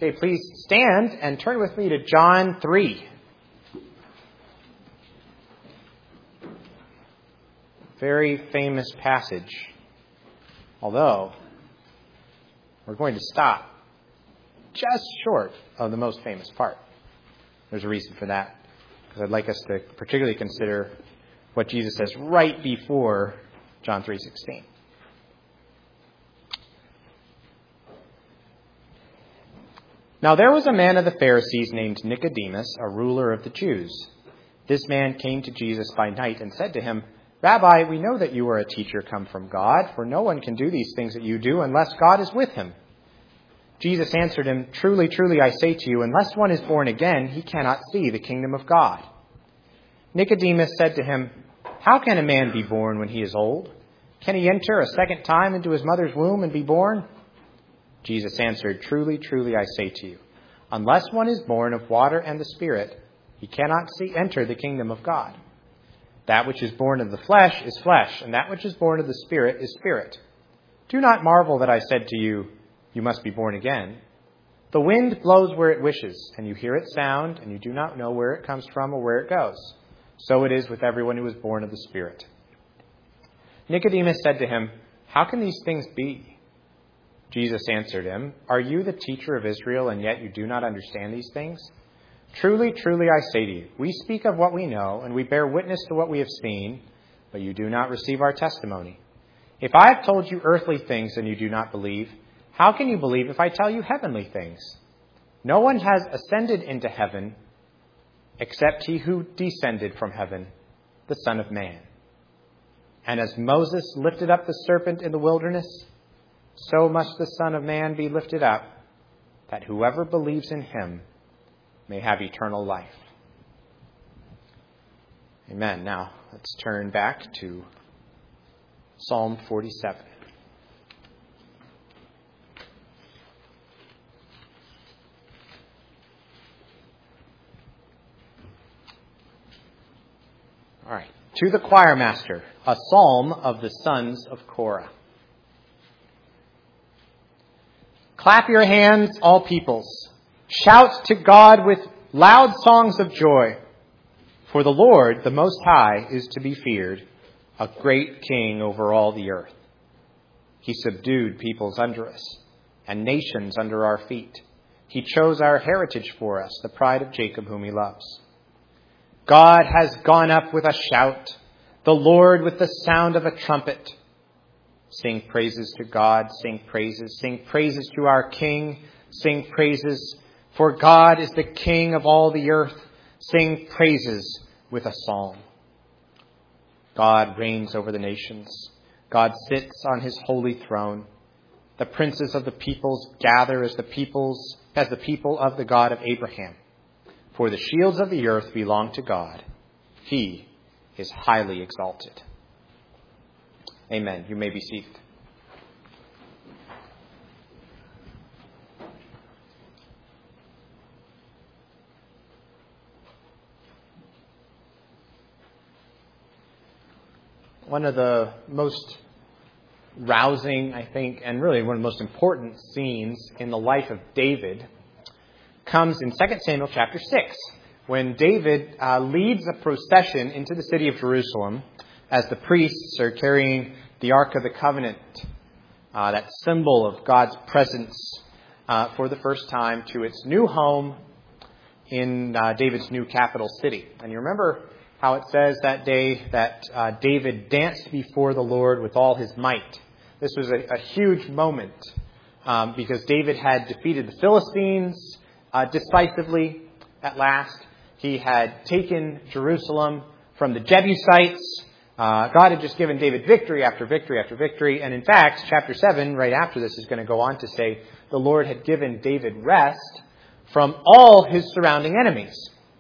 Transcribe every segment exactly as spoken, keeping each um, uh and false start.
Okay, please stand and turn with me to John three. Very famous passage. Although, we're going to stop just short of the most famous part. There's a reason for that, because I'd like us to particularly consider what Jesus says right before John three sixteen. Now there was a man of the Pharisees named Nicodemus, a ruler of the Jews. This man came to Jesus by night and said to him, "Rabbi, we know that you are a teacher come from God, for no one can do these things that you do unless God is with him." Jesus answered him, "Truly, truly, I say to you, unless one is born again, he cannot see the kingdom of God." Nicodemus said to him, "How can a man be born when he is old? Can he enter a second time into his mother's womb and be born?" Jesus answered, "Truly, truly, I say to you, unless one is born of water and the Spirit, he cannot see enter the kingdom of God. That which is born of the flesh is flesh, and that which is born of the Spirit is spirit. Do not marvel that I said to you, you must be born again. The wind blows where it wishes, and you hear its sound, and you do not know where it comes from or where it goes. So it is with everyone who is born of the Spirit." Nicodemus said to him, "How can these things be?" Jesus answered him, "Are you the teacher of Israel, and yet you do not understand these things? Truly, truly, I say to you, we speak of what we know, and we bear witness to what we have seen, but you do not receive our testimony. If I have told you earthly things and you do not believe, how can you believe if I tell you heavenly things? No one has ascended into heaven except he who descended from heaven, the Son of Man. And as Moses lifted up the serpent in the wilderness, so must the Son of Man be lifted up, that whoever believes in him may have eternal life." Amen. Now, let's turn back to Psalm forty-seven. All right. To the choir master, a psalm of the sons of Korah. Clap your hands, all peoples. Shout to God with loud songs of joy. For the Lord, the Most High, is to be feared, a great king over all the earth. He subdued peoples under us and nations under our feet. He chose our heritage for us, the pride of Jacob whom he loves. God has gone up with a shout, the Lord with the sound of a trumpet. Sing praises to God, sing praises, sing praises to our King, sing praises, for God is the King of all the earth. Sing praises with a psalm. God reigns over the nations. God sits on his holy throne. The princes of the peoples gather as the peoples, as the people of the God of Abraham. For the shields of the earth belong to God. He is highly exalted. Amen. You may be seated. One of the most rousing, I think, and really one of the most important scenes in the life of David comes in Second Samuel chapter six, when David uh, leads a procession into the city of Jerusalem as the priests are carrying the Ark of the Covenant, uh, that symbol of God's presence, uh, for the first time to its new home in uh, David's new capital city. And you remember how it says that day that uh, David danced before the Lord with all his might. This was a, a huge moment um, because David had defeated the Philistines uh, decisively at last. He had taken Jerusalem from the Jebusites. Uh, God had just given David victory after victory after victory. And in fact, chapter seven, right after this, is going to go on to say the Lord had given David rest from all his surrounding enemies.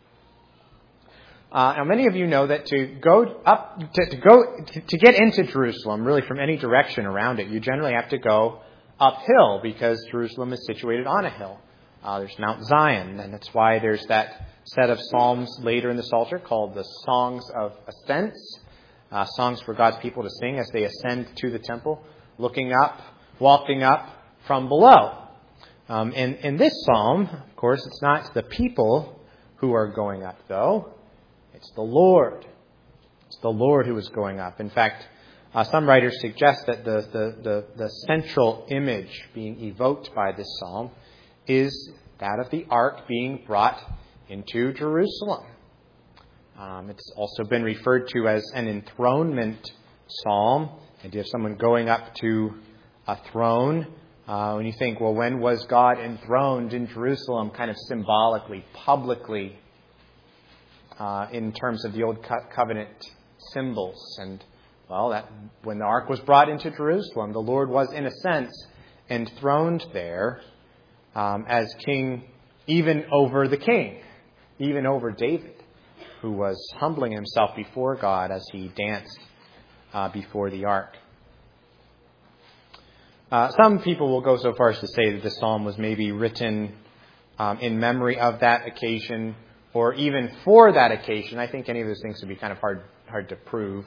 Uh, now, many of you know that to go up, to, to go, to, to get into Jerusalem, really from any direction around it, you generally have to go uphill because Jerusalem is situated on a hill. Uh, there's Mount Zion, and that's why there's that set of psalms later in the Psalter called the Songs of Ascents, uh, songs for God's people to sing as they ascend to the temple, looking up, walking up from below. Um, in, in this psalm, of course, it's not the people who are going up, though. It's the Lord. It's the Lord who is going up. In fact, uh, some writers suggest that the, the, the, the central image being evoked by this psalm is that of the ark being brought into Jerusalem. Um, it's also been referred to as an enthronement psalm. The idea of someone going up to a throne. Uh, when you think, well, when was God enthroned in Jerusalem, kind of symbolically, publicly, uh, in terms of the Old Co- Covenant symbols? And, well, that when the ark was brought into Jerusalem, the Lord was, in a sense, enthroned there um, as king, even over the king, even over David, who was humbling himself before God as he danced uh, before the ark. Uh, some people will go so far as to say that the psalm was maybe written um, in memory of that occasion, or even for that occasion. I think any of those things would be kind of hard hard to prove.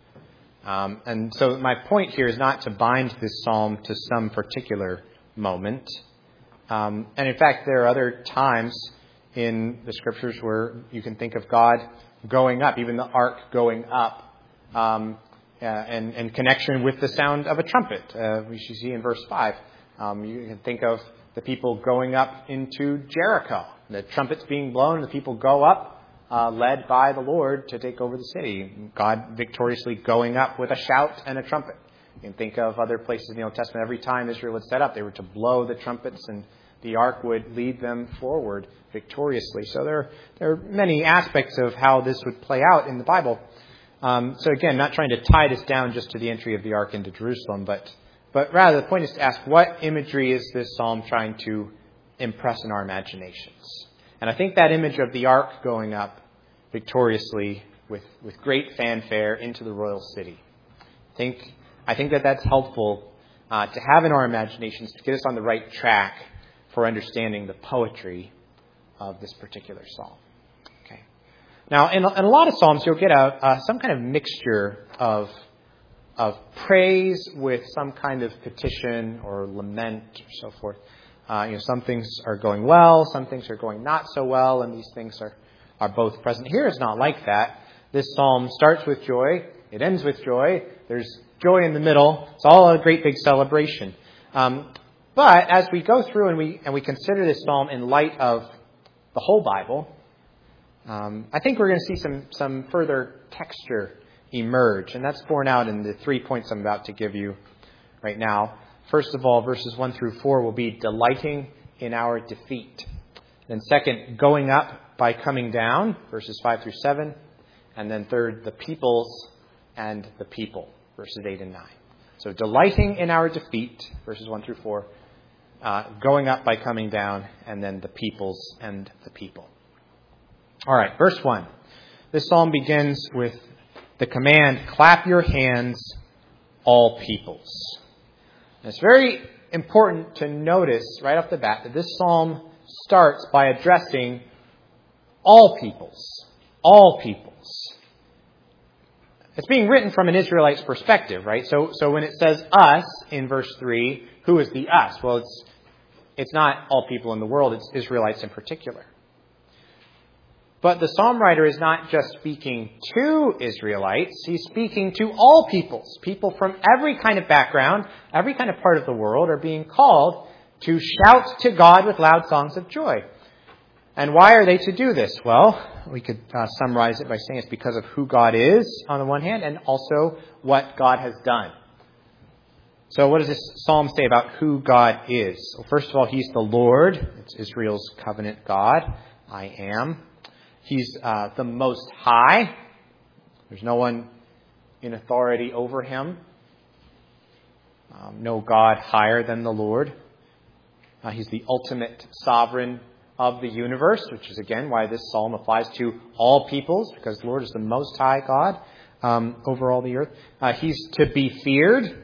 Um, and so my point here is not to bind this psalm to some particular moment. Um, and in fact, there are other times in the Scriptures where you can think of God going up, even the ark going up, um, uh, and, and connection with the sound of a trumpet, uh, which you see in verse five. Um, you can think of the people going up into Jericho. The trumpets being blown, and the people go up, uh, led by the Lord to take over the city. God victoriously going up with a shout and a trumpet. You can think of other places in the Old Testament. Every time Israel was set up, they were to blow the trumpets, and the ark would lead them forward victoriously. So there, there are many aspects of how this would play out in the Bible. Um, so again, not trying to tie this down just to the entry of the ark into Jerusalem, but but rather the point is to ask, what imagery is this psalm trying to impress in our imaginations? And I think that image of the ark going up victoriously with, with great fanfare into the royal city, I think, I think that that's helpful uh, to have in our imaginations to get us on the right track for understanding the poetry of this particular psalm. Okay. Now, in, in a lot of psalms, you'll get a, uh, some kind of mixture of of praise with some kind of petition or lament or so forth. Uh, you know, some things are going well, some things are going not so well, and these things are, are both present. Here it's not like that. This psalm starts with joy, it ends with joy. There's joy in the middle. It's all a great big celebration. Um, but as we go through and we and we consider this psalm in light of the whole Bible, um, I think we're going to see some some further texture emerge. And that's borne out in the three points I'm about to give you right now. First of all, verses one through four will be delighting in our defeat. Then second, going up by coming down, verses five through seven. And then third, the peoples and the people, verses eight and nine. So delighting in our defeat, verses one through four. Uh, going up by coming down, and then the peoples and the people. All right, verse one. This psalm begins with the command, clap your hands, all peoples. And it's very important to notice right off the bat that this psalm starts by addressing all peoples. All peoples. It's being written from an Israelite's perspective, right? So, so when it says us in verse three, who is the us? Well, it's it's not all people in the world, it's Israelites in particular. But the psalm writer is not just speaking to Israelites, he's speaking to all peoples. People from every kind of background, every kind of part of the world are being called to shout to God with loud songs of joy. And why are they to do this? Well, we could uh, summarize it by saying it's because of who God is on the one hand, and also what God has done. So what does this psalm say about who God is? Well, first of all, he's the Lord. It's Israel's covenant God. I am. He's uh, the Most High. There's no one in authority over him. Um, no God higher than the Lord. Uh, he's the ultimate sovereign of the universe, which is, again, why this psalm applies to all peoples, because the Lord is the Most High God um, over all the earth. Uh, he's to be feared.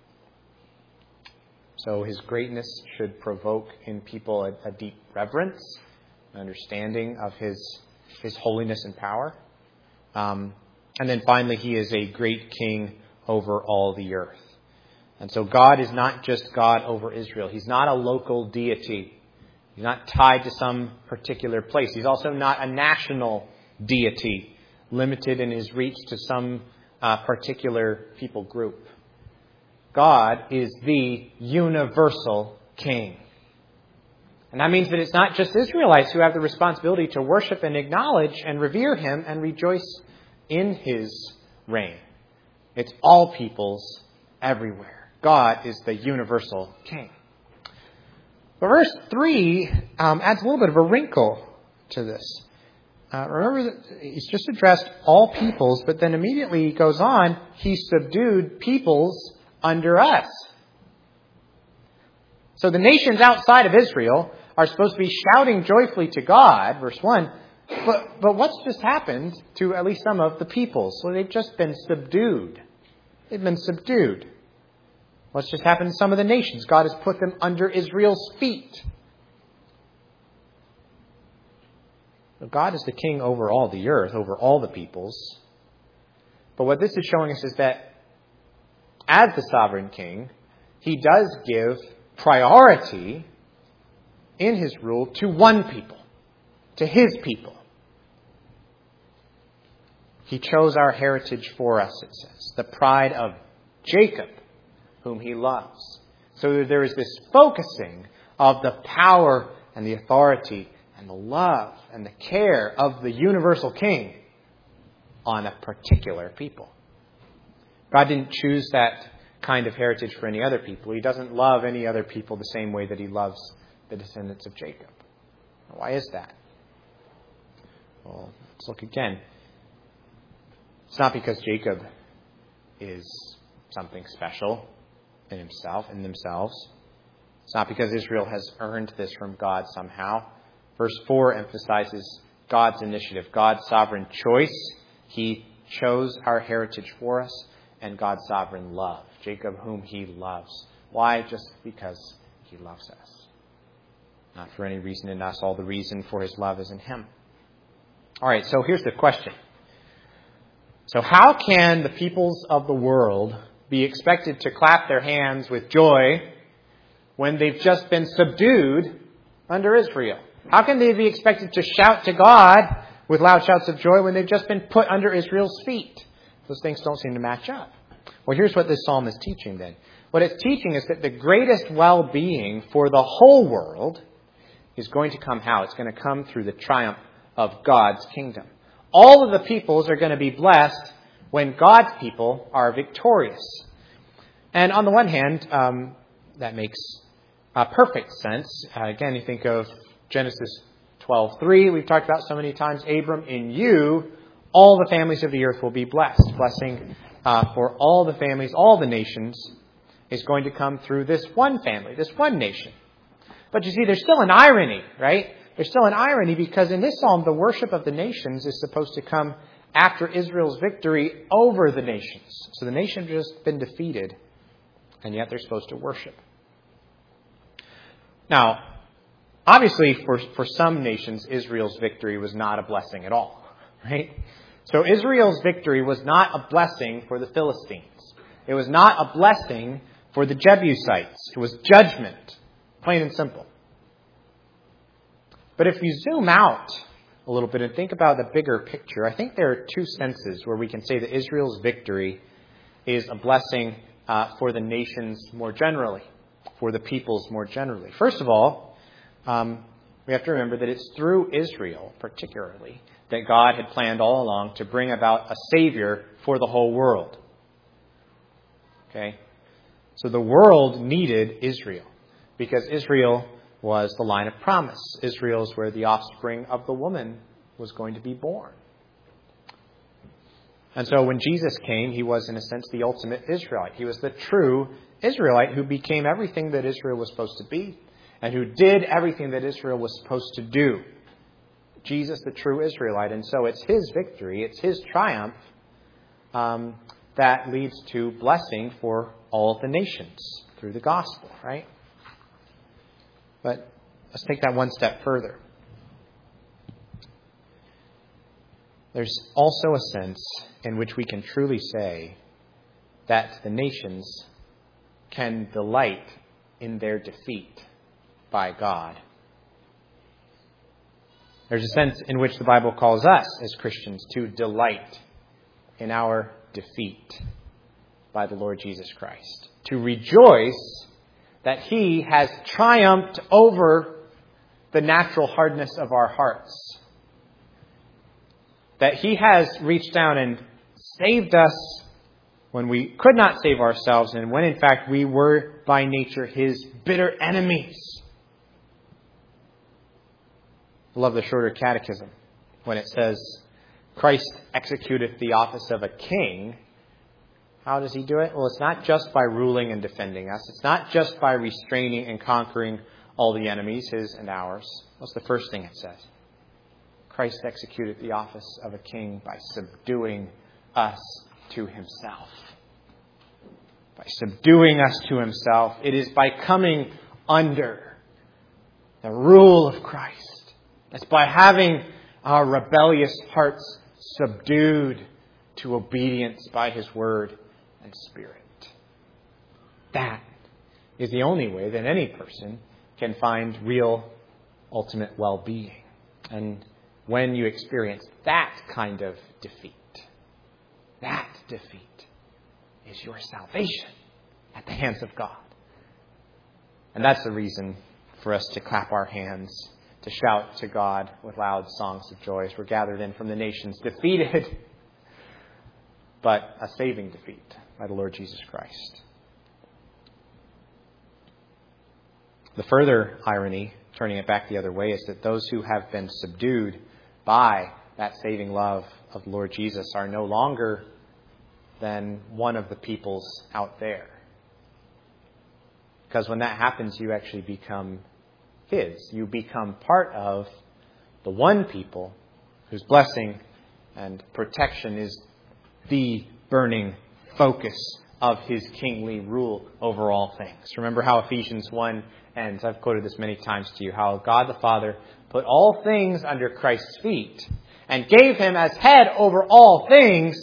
So his greatness should provoke in people a, a deep reverence, an understanding of his his holiness and power. Um, and then finally, he is a great king over all the earth. And so God is not just God over Israel. He's not a local deity. He's not tied to some particular place. He's also not a national deity, limited in his reach to some uh, particular people group. God is the universal King. And that means that it's not just Israelites who have the responsibility to worship and acknowledge and revere him and rejoice in his reign. It's all peoples everywhere. God is the universal King. But verse three um, adds a little bit of a wrinkle to this. Uh, remember that he's just addressed all peoples, but then immediately he goes on, he subdued peoples under us. So the nations outside of Israel are supposed to be shouting joyfully to God, verse one, but, but what's just happened to at least some of the peoples? Well, they've just been subdued. They've been subdued. What's just happened to some of the nations? God has put them under Israel's feet. God is the king over all the earth, over all the peoples. But what this is showing us is that as the sovereign king, he does give priority in his rule to one people, to his people. He chose our heritage for us, it says, the pride of Jacob, whom he loves. So there is this focusing of the power and the authority and the love and the care of the universal king on a particular people. God didn't choose that kind of heritage for any other people. He doesn't love any other people the same way that he loves the descendants of Jacob. Why is that? Well, let's look again. It's not because Jacob is something special in himself, in themselves. It's not because Israel has earned this from God somehow. Verse four emphasizes God's initiative, God's sovereign choice. He chose our heritage for us, and God's sovereign love. Jacob, whom he loves. Why? Just because he loves us. Not for any reason in us. All the reason for his love is in him. All right, so here's the question. So how can the peoples of the world be expected to clap their hands with joy when they've just been subdued under Israel? How can they be expected to shout to God with loud shouts of joy when they've just been put under Israel's feet? Those things don't seem to match up. Well, here's what this psalm is teaching then. What it's teaching is that the greatest well-being for the whole world is going to come how? It's going to come through the triumph of God's kingdom. All of the peoples are going to be blessed when God's people are victorious. And on the one hand, um, that makes uh, perfect sense. Uh, again, you think of Genesis twelve three, we've talked about so many times. Abram, in you, all the families of the earth will be blessed. Blessing uh, for all the families, all the nations, is going to come through this one family, this one nation. But you see, there's still an irony, right? There's still an irony because in this psalm, the worship of the nations is supposed to come after Israel's victory over the nations. So the nation has just been defeated, and yet they're supposed to worship. Now, obviously, for, for some nations, Israel's victory was not a blessing at all, right? So Israel's victory was not a blessing for the Philistines. It was not a blessing for the Jebusites. It was judgment, plain and simple. But if you zoom out a little bit and think about the bigger picture, I think there are two senses where we can say that Israel's victory is a blessing uh, for the nations more generally, for the peoples more generally. First of all, um, we have to remember that it's through Israel, particularly, that God had planned all along to bring about a Savior for the whole world. Okay? So the world needed Israel because Israel was the line of promise. Israel is where the offspring of the woman was going to be born. And so when Jesus came, he was, in a sense, the ultimate Israelite. He was the true Israelite who became everything that Israel was supposed to be and who did everything that Israel was supposed to do. Jesus, the true Israelite. And so it's his victory, it's his triumph um, that leads to blessing for all of the nations through the gospel, right? But let's take that one step further. There's also a sense in which we can truly say that the nations can delight in their defeat by God. There's a sense in which the Bible calls us as Christians to delight in our defeat by the Lord Jesus Christ. To rejoice that He has triumphed over the natural hardness of our hearts. That He has reached down and saved us when we could not save ourselves, and when in fact we were by nature His bitter enemies. I love the Shorter Catechism when it says, Christ executeth the office of a king. How does He do it? Well, it's not just by ruling and defending us. It's not just by restraining and conquering all the enemies, His and ours. What's the first thing it says? Christ executed the office of a king by subduing us to Himself. By subduing us to Himself. It is by coming under the rule of Christ. It's by having our rebellious hearts subdued to obedience by His Word and Spirit. That is the only way that any person can find real, ultimate well-being. And when you experience that kind of defeat, that defeat is your salvation at the hands of God. And that's the reason for us to clap our hands, to shout to God with loud songs of joy as we're gathered in from the nations, defeated, but a saving defeat by the Lord Jesus Christ. The further irony, turning it back the other way, is that those who have been subdued by that saving love of the Lord Jesus are no longer than one of the peoples out there. Because when that happens, you actually become His. You become part of the one people whose blessing and protection is the burning focus of His kingly rule over all things. Remember how Ephesians one ends. I've quoted this many times to you. How God the Father put all things under Christ's feet and gave Him as head over all things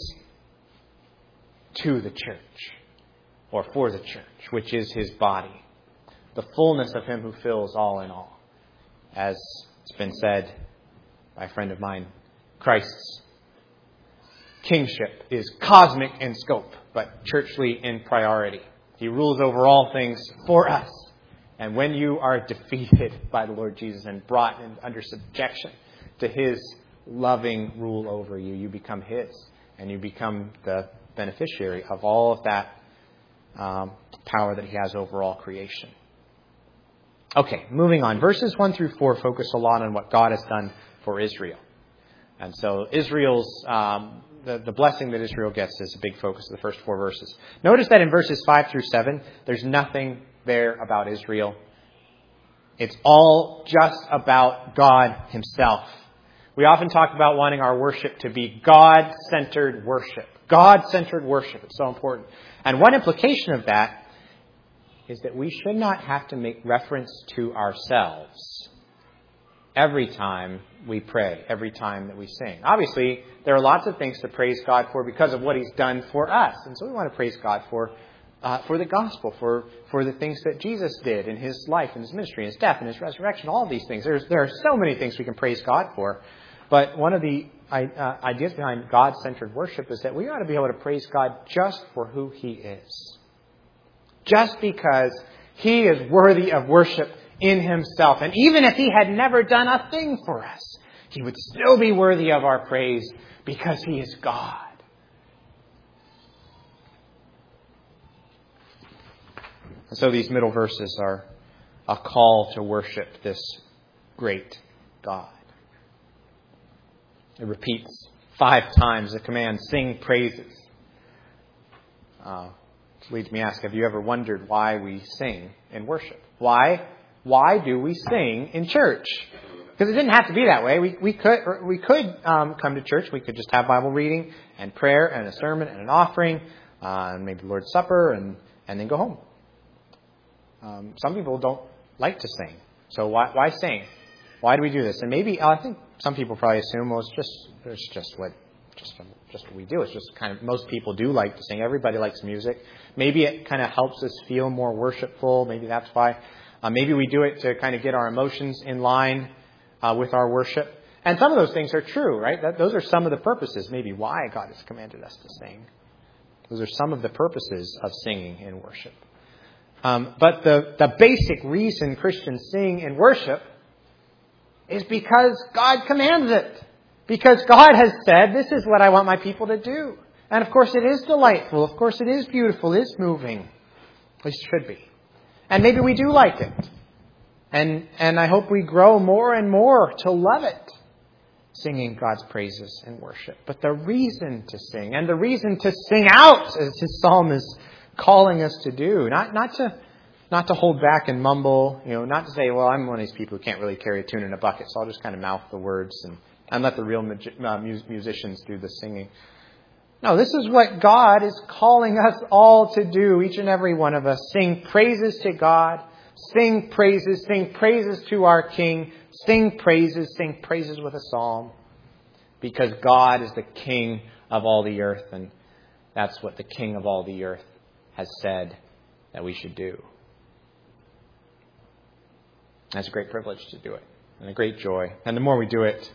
to the church, or for the church, which is His body. The fullness of Him who fills all in all. As it's been said by a friend of mine, Christ's kingship is cosmic in scope, but churchly in priority. He rules over all things for us. And when you are defeated by the Lord Jesus and brought in, under subjection to His loving rule over you, you become His. And you become the beneficiary of all of that um, power that He has over all creation. Okay, moving on. Verses one through four focus a lot on what God has done for Israel. And so Israel's, um, the, the blessing that Israel gets is a big focus of the first four verses. Notice that in verses five through seven, there's nothing there about Israel. It's all just about God Himself. We often talk about wanting our worship to be God-centered worship. God-centered worship. It's so important. And one implication of that is that we should not have to make reference to ourselves every time we pray, every time that we sing. Obviously, there are lots of things to praise God for because of what He's done for us. And so we want to praise God for uh, for the gospel, for, for the things that Jesus did in His life, in His ministry, in His death, in His resurrection, all of these things. There's, there are so many things we can praise God for. But one of the uh, ideas behind God-centered worship is that we ought to be able to praise God just for who He is. Just because He is worthy of worship in Himself. And even if He had never done a thing for us, He would still be worthy of our praise because He is God. And so these middle verses are a call to worship this great God. It repeats five times the command, sing praises. Uh, which leads me to ask, have you ever wondered why we sing in worship? Why? Why do we sing in church? Because it didn't have to be that way. We we could we could um, come to church. We could just have Bible reading and prayer and a sermon and an offering, uh, and maybe Lord's Supper, and, and then go home. Um, some people don't like to sing. So why why sing? Why do we do this? And maybe, I think some people probably assume, well, it's just, it's just what just just what we do. It's just kind of, most people do like to sing. Everybody likes music. Maybe it kind of helps us feel more worshipful. Maybe that's why. Uh, maybe we do it to kind of get our emotions in line uh, with our worship. And some of those things are true, right? That, those are some of the purposes, maybe why God has commanded us to sing. Those are some of the purposes of singing in worship. Um, but the, the basic reason Christians sing in worship is because God commands it. Because God has said, this is what I want my people to do. And of course it is delightful. Of course it is beautiful. It is moving. At least it should be. And maybe we do like it. And, and I hope we grow more and more to love it. Singing God's praises in worship. But the reason to sing, and the reason to sing out, as his psalm is calling us to do, not not to not to hold back and mumble, you know, not to say, well, I'm one of these people who can't really carry a tune in a bucket, so I'll just kind of mouth the words and, and let the real magi- uh, mus- musicians do the singing. No, this is what God is calling us all to do, each and every one of us. Sing praises to God, sing praises, sing praises to our King, sing praises, sing praises with a psalm, because God is the King of all the earth, and that's what the King of all the earth has said that we should do. That's a great privilege to do it, and a great joy. And the more we do it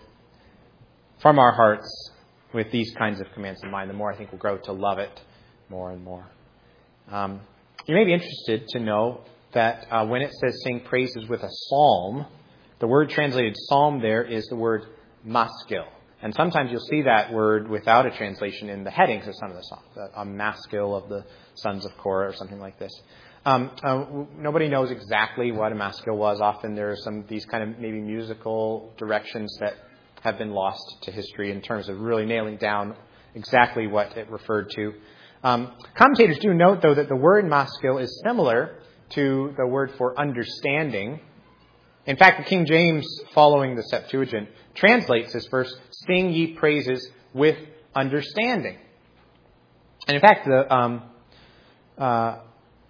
from our hearts with these kinds of commands in mind, the more I think we'll grow to love it more and more. Um, you may be interested to know that uh, when it says sing praises with a psalm, the word translated psalm there is the word maskil. And sometimes you'll see that word without a translation in the headings of some of the songs. A, a maskil of the sons of Korah or something like this. Um, uh, nobody knows exactly what a maskil was. Often there are some these kind of maybe musical directions that have been lost to history in terms of really nailing down exactly what it referred to. Um, commentators do note, though, that the word maskil is similar to the word for understanding. In fact, the King James, following the Septuagint, translates this verse, sing ye praises with understanding. And in fact, the um, uh,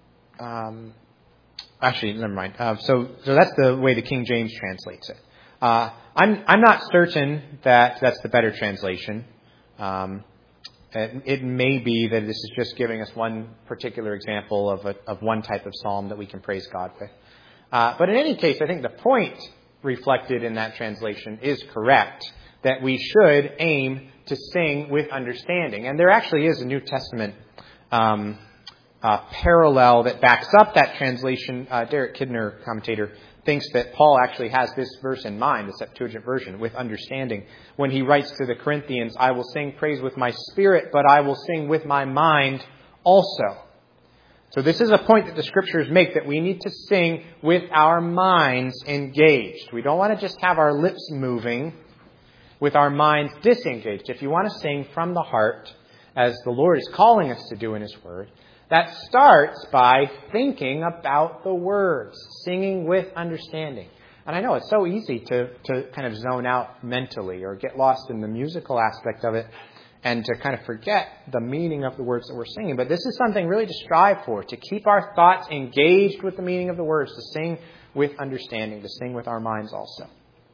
um, actually, never mind. Uh, so, so that's the way the King James translates it. Uh, I'm I'm not certain that that's the better translation. Um, it, it may be that this is just giving us one particular example of a, of one type of psalm that we can praise God with. Uh, but in any case, I think the point reflected in that translation is correct, that we should aim to sing with understanding. And there actually is a New Testament um, uh, parallel that backs up that translation. Uh, Derek Kidner, commentator, thinks that Paul actually has this verse in mind, the Septuagint version, with understanding, when he writes to the Corinthians, I will sing praise with my spirit, but I will sing with my mind also. So this is a point that the Scriptures make, that we need to sing with our minds engaged. We don't want to just have our lips moving with our minds disengaged. If you want to sing from the heart, as the Lord is calling us to do in His Word, that starts by thinking about the words, singing with understanding. And I know it's so easy to, to kind of zone out mentally or get lost in the musical aspect of it and to kind of forget the meaning of the words that we're singing. But this is something really to strive for, to keep our thoughts engaged with the meaning of the words, to sing with understanding, to sing with our minds also.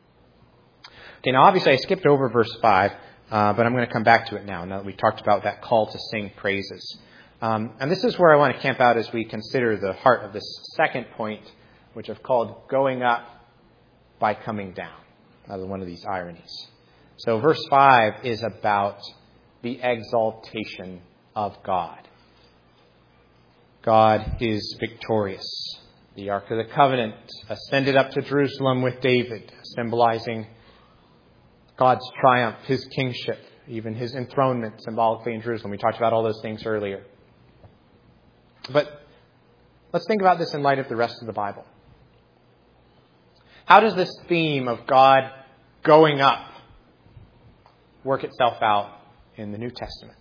Okay, now obviously I skipped over verse five, uh, but I'm going to come back to it now, now that we talked about that call to sing praises. Um, and this is where I want to camp out as we consider the heart of this second point, which I've called going up by coming down. Another one of these ironies. So verse five is about the exaltation of God. God is victorious. The Ark of the Covenant ascended up to Jerusalem with David, symbolizing God's triumph, His kingship, even His enthronement symbolically in Jerusalem. We talked about all those things earlier. But let's think about this in light of the rest of the Bible. How does this theme of God going up work itself out in the New Testament?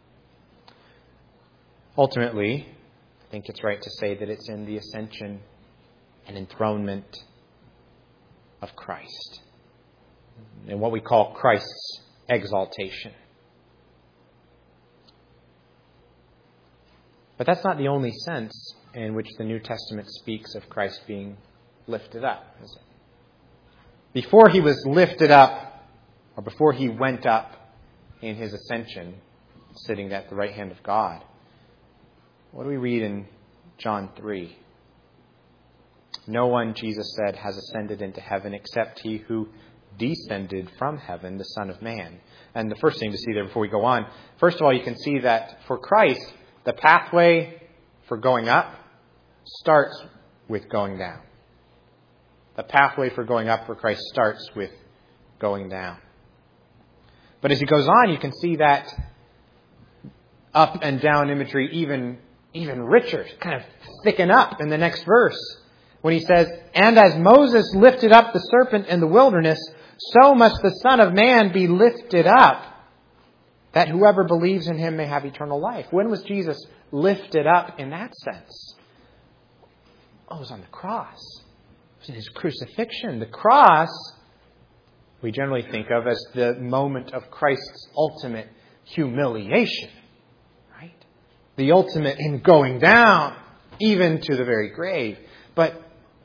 Ultimately, I think it's right to say that it's in the ascension and enthronement of Christ, and what we call Christ's exaltation. But that's not the only sense in which the New Testament speaks of Christ being lifted up, is it? Before He was lifted up, or before He went up, in his ascension, sitting at the right hand of God. What do we read in John three? No one, Jesus said, has ascended into heaven except he who descended from heaven, the Son of Man. And the first thing to see there before we go on, first of all, you can see that for Christ, the pathway for going up starts with going down. The pathway for going up for Christ starts with going down. But as he goes on, you can see that up and down imagery even, even richer, kind of thicken up in the next verse. When he says, and as Moses lifted up the serpent in the wilderness, so must the Son of Man be lifted up, that whoever believes in him may have eternal life. When was Jesus lifted up in that sense? Oh, it was on the cross. It was in his crucifixion. The cross, we generally think of as the moment of Christ's ultimate humiliation. Right? The ultimate in going down, even to the very grave. But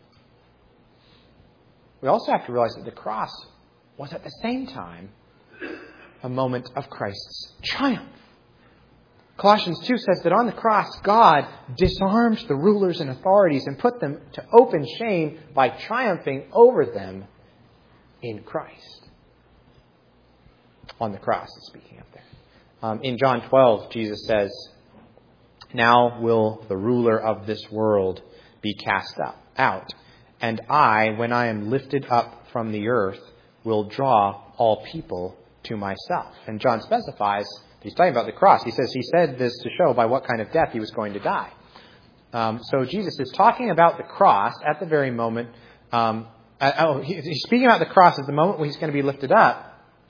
we also have to realize that the cross was at the same time a moment of Christ's triumph. Colossians two says that on the cross, God disarmed the rulers and authorities and put them to open shame by triumphing over them in Christ. On the cross, speaking up there. Um, in John twelve, Jesus says, now will the ruler of this world be cast up, out, and I, when I am lifted up from the earth, will draw all people to myself. And John specifies, he's talking about the cross. He says he said this to show by what kind of death he was going to die. Um, so Jesus is talking about the cross at the very moment. Um, uh, oh, he, he's speaking about the cross at the moment when he's going to be lifted up.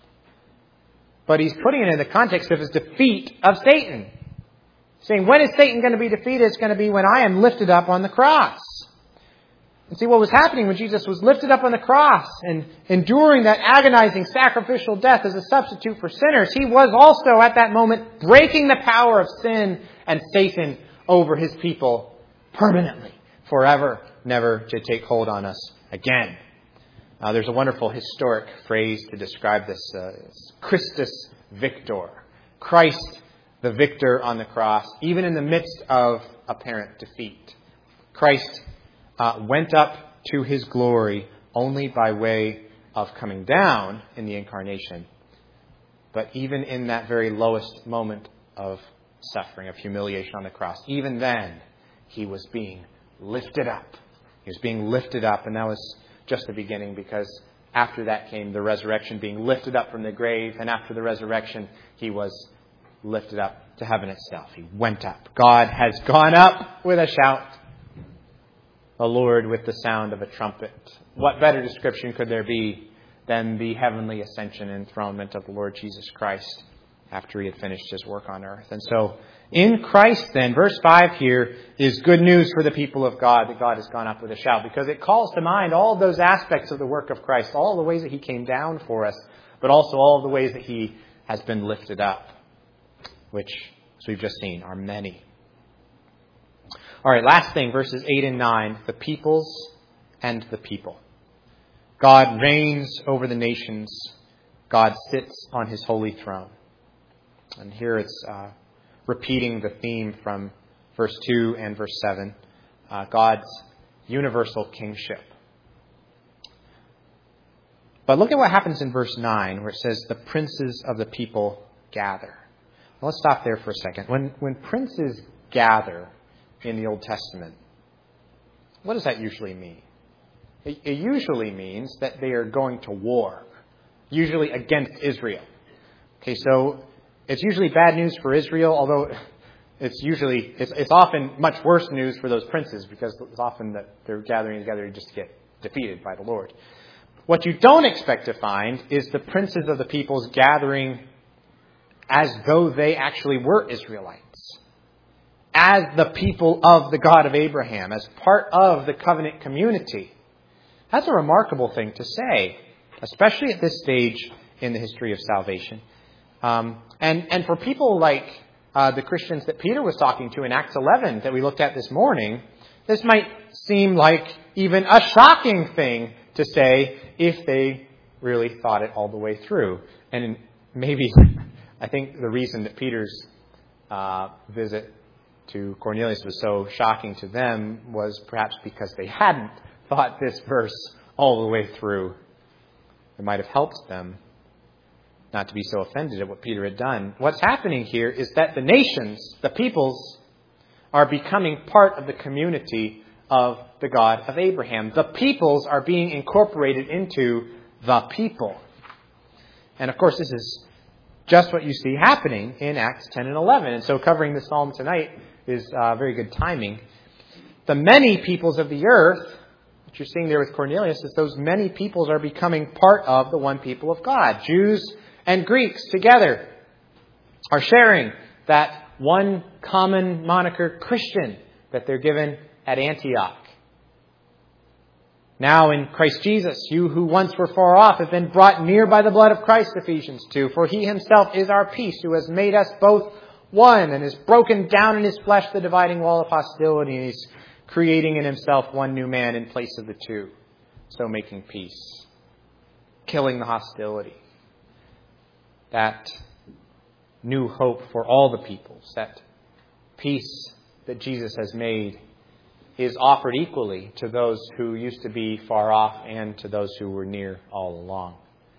But he's putting it in the context of his defeat of Satan. Saying, when is Satan going to be defeated? It's going to be when I am lifted up on the cross. And see, what was happening when Jesus was lifted up on the cross and enduring that agonizing sacrificial death as a substitute for sinners, he was also at that moment breaking the power of sin and Satan over his people permanently, forever, never to take hold on us again. Uh, there's a wonderful historic phrase to describe this. Uh, Christus Victor. Christ the victor on the cross, even in the midst of apparent defeat. Christ uh, went up to his glory only by way of coming down in the incarnation. But even in that very lowest moment of suffering, of humiliation on the cross, even then, he was being lifted up. He was being lifted up, and that was just the beginning, because after that came the resurrection, being lifted up from the grave, and after the resurrection, he was lifted up to heaven itself. He went up. God has gone up with a shout. The Lord with the sound of a trumpet. What better description could there be than the heavenly ascension and enthronement of the Lord Jesus Christ after he had finished his work on earth? And so, in Christ then, verse five here is good news for the people of God, that God has gone up with a shout, because it calls to mind all of those aspects of the work of Christ, all the ways that he came down for us, but also all of the ways that he has been lifted up, which, as we've just seen, are many. All right, last thing, verses eight and nine, the peoples and the people. God reigns over the nations. God sits on his holy throne. And here it's uh, repeating the theme from verse two and verse seven, uh, God's universal kingship. But look at what happens in verse nine, where it says, the princes of the people gather. Well, let's stop there for a second. When, when princes gather in the Old Testament, what does that usually mean? It, it usually means that they are going to war, usually against Israel. Okay, so it's usually bad news for Israel, although it's usually, it's, it's often much worse news for those princes, because it's often that they're gathering together just to get defeated by the Lord. What you don't expect to find is the princes of the peoples gathering as though they actually were Israelites, as the people of the God of Abraham, as part of the covenant community. That's a remarkable thing to say, especially at this stage in the history of salvation. Um, and, and for people like uh, the Christians that Peter was talking to in Acts eleven that we looked at this morning, this might seem like even a shocking thing to say if they really thought it all the way through. And maybe I think the reason that Peter's uh, visit to Cornelius was so shocking to them was perhaps because they hadn't thought this verse all the way through. It might have helped them not to be so offended at what Peter had done. What's happening here is that the nations, the peoples, are becoming part of the community of the God of Abraham. The peoples are being incorporated into the people. And of course, this is just what you see happening in Acts ten and eleven. And so covering this psalm tonight is uh, very good timing. The many peoples of the earth, what you're seeing there with Cornelius, is those many peoples are becoming part of the one people of God. Jews and Greeks together are sharing that one common moniker, Christian, that they're given at Antioch. Now in Christ Jesus, you who once were far off have been brought near by the blood of Christ, Ephesians two. For he himself is our peace, who has made us both one and has broken down in his flesh the dividing wall of hostility, and he's creating in himself one new man in place of the two, so making peace, killing the hostility. That new hope for all the peoples, that peace that Jesus has made, is offered equally to those who used to be far off and to those who were near all along.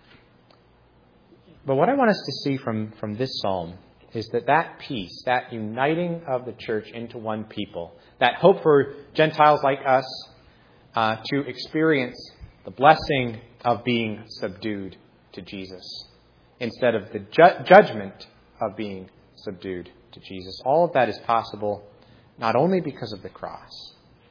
But what I want us to see from, from this psalm is that that peace, that uniting of the church into one people, that hope for Gentiles like us uh, to experience the blessing of being subdued to Jesus instead of the ju- judgment of being subdued to Jesus. All of that is possible not only because of the cross.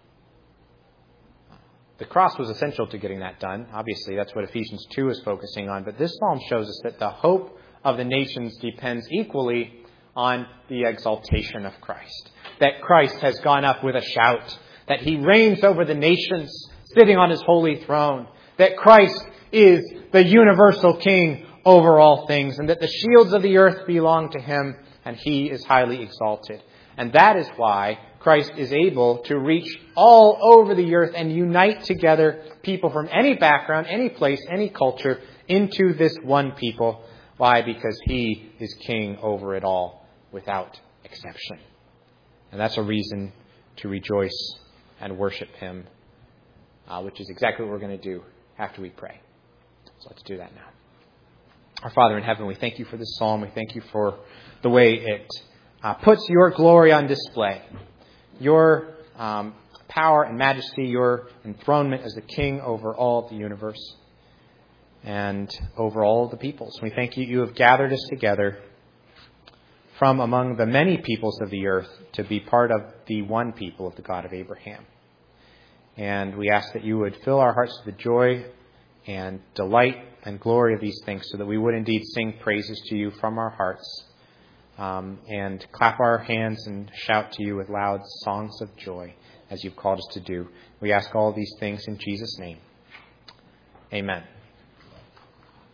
The cross was essential to getting that done. Obviously, that's what Ephesians two is focusing on. But this psalm shows us that the hope of the nations depends equally on the exaltation of Christ. That Christ has gone up with a shout. That he reigns over the nations, sitting on his holy throne. That Christ is the universal king over all things. And that the shields of the earth belong to him, and he is highly exalted. And that is why Christ is able to reach all over the earth and unite together people from any background, any place, any culture into this one people. Why? Because he is king over it all without exception. And that's a reason to rejoice and worship him, uh, which is exactly what we're going to do after we pray. So let's do that now. Our Father in heaven, we thank you for this psalm. We thank you for the way it uh, puts your glory on display. Your um, power and majesty, your enthronement as the king over all the universe and over all the peoples. We thank you, you have gathered us together from among the many peoples of the earth to be part of the one people of the God of Abraham. And we ask that you would fill our hearts with the joy and delight and glory of these things so that we would indeed sing praises to you from our hearts. Um, and clap our hands and shout to you with loud songs of joy as you've called us to do. We ask all these things in Jesus' name. Amen.